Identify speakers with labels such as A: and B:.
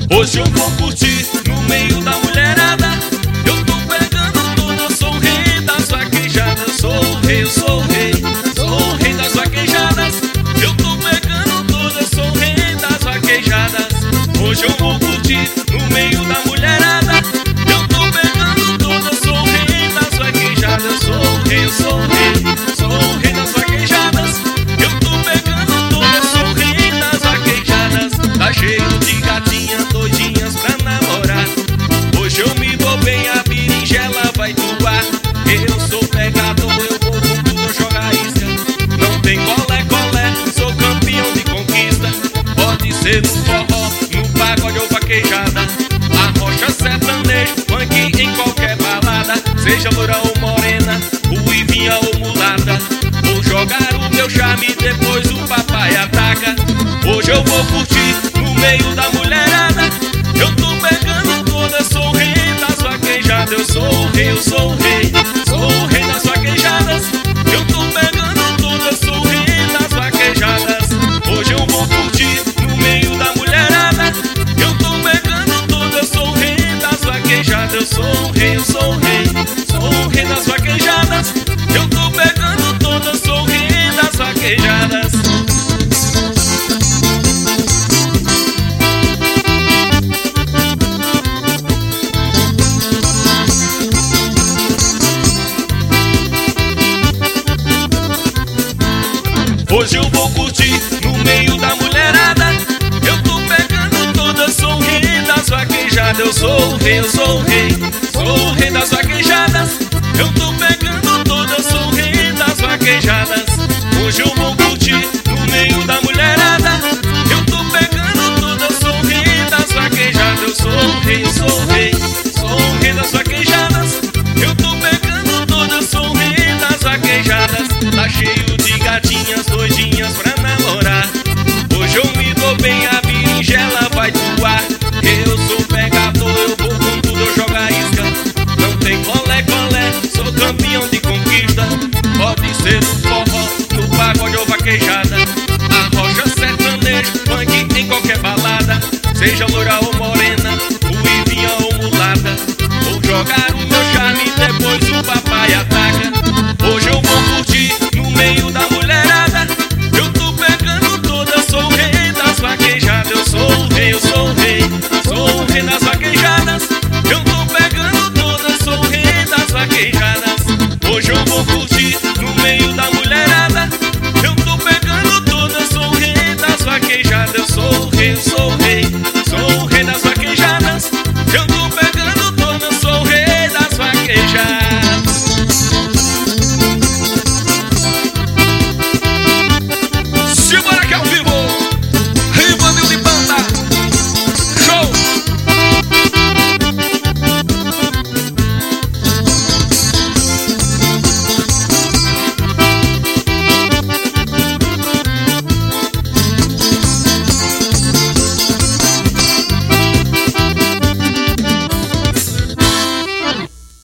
A: Hoje eu vou curtir no meio da mulherada. Eu tô pegando tudo, eu sou o rei das vaquejadas. Sou o rei, eu sou o rei, sou o rei das vaquejadas. Eu tô pegando tudo, eu sou o rei das vaquejadas. Hoje eu vou curtir no meio da mulherada. Eu tô pegando tudo, eu sou o rei das vaquejadas. Sou o rei, eu sou o rei, sou o rei das vaquejadas. Eu tô pegando tudo, eu sou o rei das vaquejadas. Tá cheio de gatinhas doidinhas pra namorar. Hoje eu me dou bem, a berinjela vai doar. Eu sou pegador, eu vou com tudo jogar isca. Não tem colé, colé, sou campeão de conquista. Pode ser no forró, no pagode ou vaquejada, a rocha, sertanejo, funk em qualquer balada. Seja loura ou morena, ruivinha ou mulata, vou jogar o meu charme, depois o papai ataca. Hoje eu vou curtir no meio da mulherada. Eu tô pegando toda, eu sou o rei das vaquejadas. Eu sou o rei, eu sou o rei, sou o rei das vaquejadas. Eu tô pegando toda, eu sou o rei das vaquejadas. Hoje eu vou curtir no meio da mulherada. Eu tô pegando toda, eu sou o rei das vaquejadas. Eu sou o rei, eu sou o rei, sou o rei das vaquejadas. Eu tô pegando toda, eu sou o rei das vaquejadas. Hoje eu vou curtir no meio da mulherada. Eu tô pegando toda, eu sou o rei das vaquejadas. Eu sou o rei, eu sou o rei, sou o rei das vaquejadas. Eu tô pegando toda, eu sou o rei das vaquejadas. Hoje eu vou curtir no meio da mulherada. Eu tô pegando toda, eu sou o rei das vaquejadas. Eu sou o rei, eu sou o rei, sou o rei das vaquejadas. Eu tô pegando toda, eu sou o rei das vaquejadas. Tá cheio de gatinhas doidinhas pra namorar. Hoje eu me dou bem, a berinjela vai doar. Eu sou pegador, eu vou com tudo, eu jogo a isca. Não tem colé, colé, sou campeão de